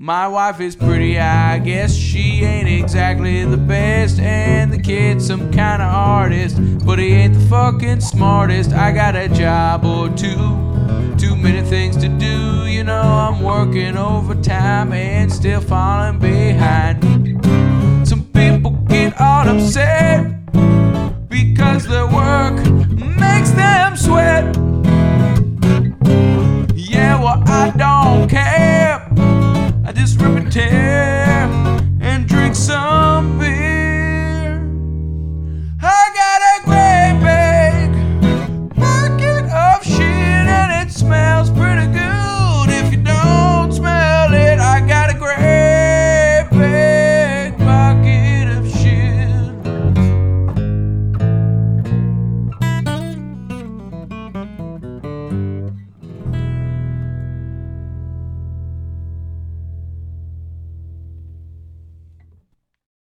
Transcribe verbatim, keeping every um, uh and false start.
My wife is pretty, I guess she ain't exactly the best, and the kid's some kind of artist, but he ain't the fucking smartest. I got a job or two, too many things to do, you know. I'm working overtime and still falling behind.